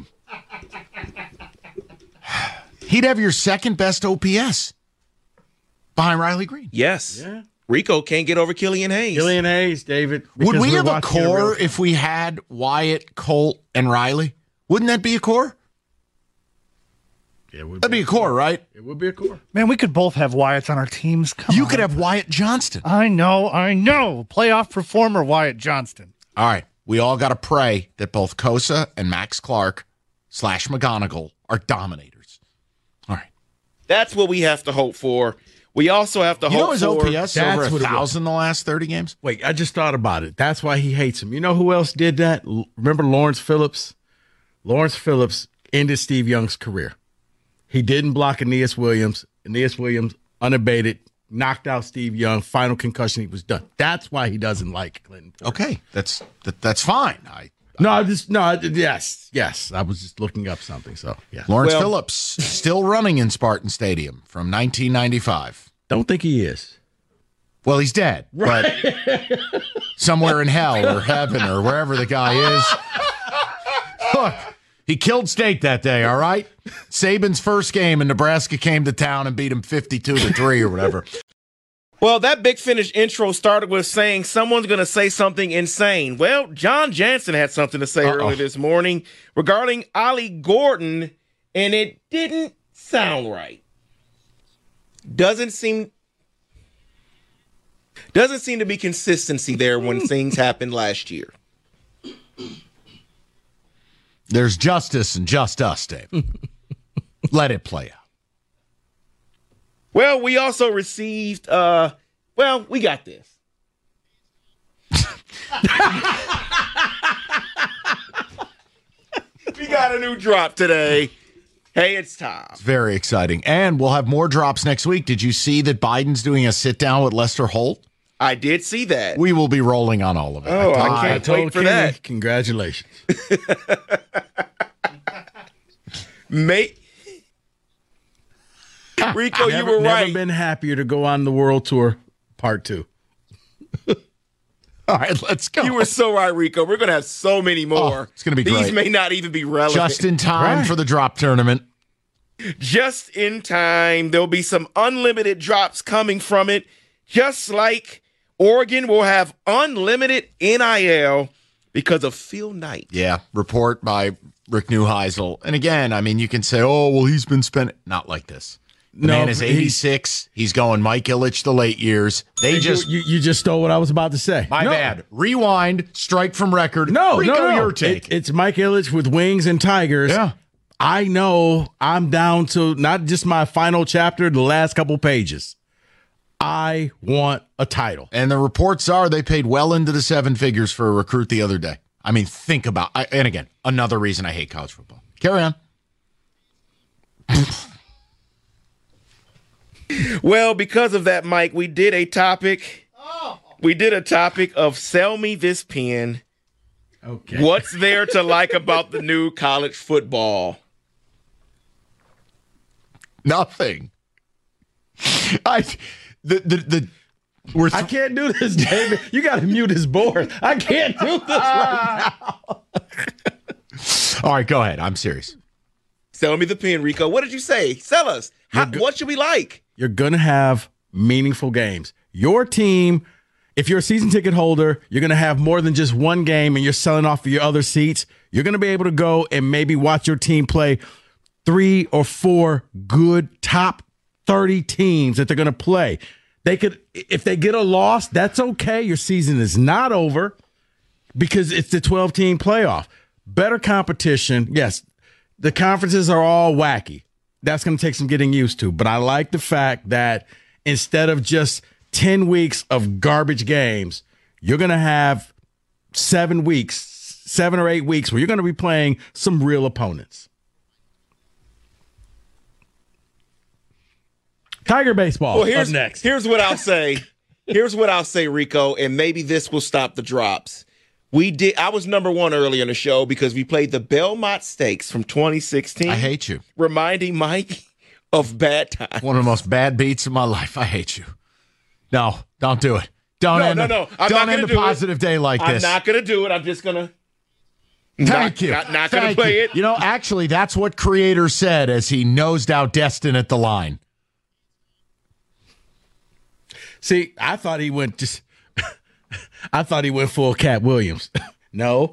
He'd have your second best OPS behind Riley Green. Yes. Yeah. Rico can't get over Killian Hayes. Killian Hayes, David. Would because we we're have a watching core real- if we had Wyatt, Colt, and Riley? Wouldn't that be a core? Yeah, it would That'd be a core, right? It would be a core. Man, we could both have Wyatts on our teams. Come You on. could have Wyatt Johnston. I know. Playoff performer Wyatt Johnston. All right. We all got to pray that both Kosa and Max Clark / McGonigal are dominators. All right. That's what we have to hope for. We also have to You know hope his for. OPS That's over what it was. 1,000 the last 30 games? Wait, I just thought about it. That's why he hates him. You know who else did that? Remember Lawrence Phillips? Lawrence Phillips ended Steve Young's career. He didn't block Aeneas Williams. Aeneas Williams, unabated, knocked out Steve Young. Final concussion, he was done. That's why he doesn't like Clinton Portis. Okay. That's fine. Yes. I was just looking up something. So, yeah. Lawrence Well- Phillips still running in Spartan Stadium from 1995. Don't think he is. Well, he's dead, but somewhere in hell or heaven or wherever the guy is. Look, he killed State that day, all right? Saban's first game in Nebraska came to town and beat him 52-3 or whatever. Well, that Big Finish intro started with saying someone's going to say something insane. Well, John Jansen had something to say earlier this morning regarding Ollie Gordon, and it didn't sound right. Doesn't seem to be consistency there when things happened last year. There's justice and just us, Dave. Let it play out. Well, we also received, we got this. We got a new drop today. Hey, it's time. It's very exciting. And we'll have more drops next week. Did you see that Biden's doing a sit-down with Lester Holt? I did see that. We will be rolling on all of it. Oh, I I can't told wait for Kenny, that. Congratulations. Rico, you Never were right. been happier to go on the world tour, part 2. All right, let's go. You were so right, Rico. We're going to have so many more. Oh, it's gonna be These great. may not even be relevant. Just in time for the drop tournament. Just in time. There'll be some unlimited drops coming from it. Just like Oregon will have unlimited NIL because of Phil Knight. Yeah, report by Rick Neuheisel. And again, I mean, you can say, oh, well, he's been spending. Not like this. The man is 86. He's going Mike Ilitch the late years. They just, You just stole what I was about to say. my No. bad. Rewind, strike from record. No, Rico, no. your take. It's Mike Ilitch with Wings and Tigers. Yeah. I know I'm down to not just my final chapter, the last couple pages. I want a title. And the reports are they paid well into the 7 figures for a recruit the other day. I mean, think about, and again, another reason I hate college football. Carry on. Well, because of that, Mike, we did a topic. We did a topic of sell me this pen. Okay. What's there to like about the new college football? Nothing. I can't do this, David. You got to mute his board. I can't do this right now. All right, go ahead. I'm serious. Sell me the pen, Rico. What did you say? Sell us. What should we like? You're going to have meaningful games. Your team, if you're a season ticket holder, you're going to have more than just one game and you're selling off of your other seats. You're going to be able to go and maybe watch your team play 3 or 4 good top 30 teams that they're going to play. They could, if they get a loss, that's okay. Your season is not over because it's the 12-team playoff. Better competition. Yes, the conferences are all wacky. That's going to take some getting used to. But I like the fact that instead of just 10 weeks of garbage games, you're going to have 7 or 8 weeks where you're going to be playing some real opponents. Tiger baseball. Well, up next. Here's what I'll say. Rico, and maybe this will stop the drops. I was number 1 earlier in the show because we played the Belmont Stakes from 2016. I hate you. Reminding Mike of bad times. One of the most bad beats of my life. I hate you. No, don't do it. Don't end a positive day like this. I'm not going to do it. I'm just going to. Thank you. Not going to play it. You know, actually, that's what Creator said as he nosed out Destin at the line. See, I thought he went full Cat Williams. No.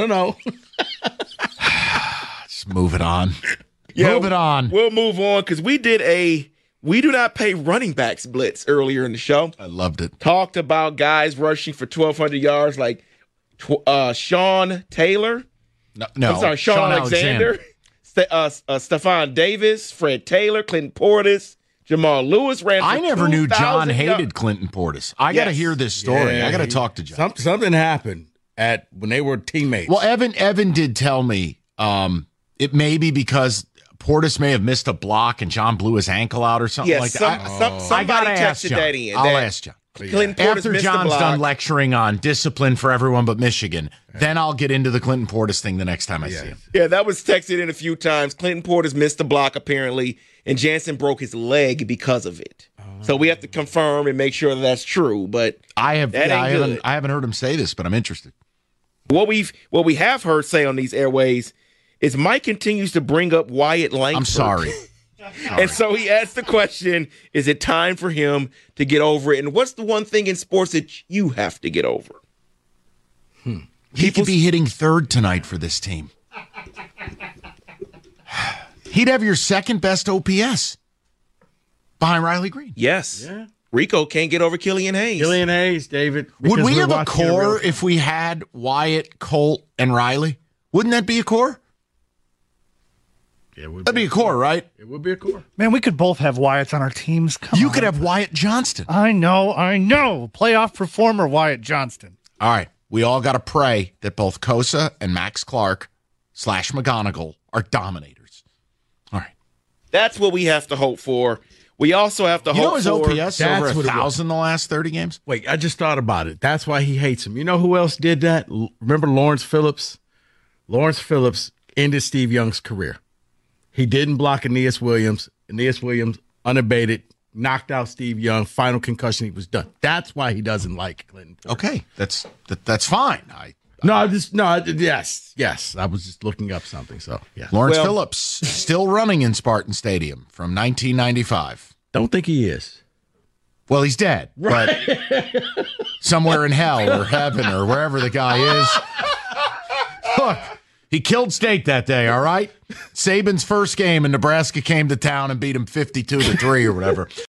Just move it on. Yeah, move it on. We'll move on because we do not pay running backs blitz earlier in the show. I loved it. Talked about guys rushing for 1,200 yards like Sean Taylor. No, I'm sorry, Sean Alexander. Stephon Davis, Fred Taylor, Clinton Portis, Jamal Lewis ran for I never knew John 2,000 hated Clinton Portis. I got to hear this story. Yeah, I got to talk to John. Something happened when they were teammates. Well, Evan did tell me it may be because Portis may have missed a block and John blew his ankle out or something like that. Somebody texted that in. I'll ask John. Clinton Portis After missed John's the block. done lecturing on discipline for everyone but Michigan, then I'll get into the Clinton Portis thing the next time I see him. Yeah, that was texted in a few times. Clinton Portis missed the block apparently, and Jansen broke his leg because of it. So we have to confirm and make sure that that's true. But I haven't heard him say this, but I'm interested. What we have heard say on these airways is Mike continues to bring up Wyatt Langford. I'm sorry. And so he asked the question, is it time for him to get over it? And what's the one thing in sports that you have to get over? He could be hitting third tonight for this team. He'd have your second best OPS behind Riley Green. Yes. Yeah. Rico can't get over Killian Hayes. Killian Hayes, David. Would we have a core if we had Wyatt, Colt, and Riley? Wouldn't that be a core? Yeah, That'd be a core, right? It would be a core. Man, we could both have Wyatts on our teams. You could have Wyatt Johnston. I know. Playoff performer Wyatt Johnston. All right. We all got to pray that both Kosa and Max Clark / McGonigal are dominators. All right. That's what we have to hope for. We also have to hope his for... OPS over 1,000 the last 30 games? Wait, I just thought about it. That's why he hates him. You know who else did that? Remember Lawrence Phillips? Lawrence Phillips ended Steve Young's career. He didn't block Aeneas Williams. Aeneas Williams, unabated, knocked out Steve Young. Final concussion, he was done. That's why he doesn't like Clinton Portis. Okay, that's fine. Yes. I was just looking up something. So yeah, Lawrence Phillips still running in Spartan Stadium from 1995. Don't think he is. Well, he's dead, but somewhere in hell or heaven or wherever the guy is. Look, he killed State that day. All right, Saban's first game in Nebraska came to town and beat him 52-3 or whatever.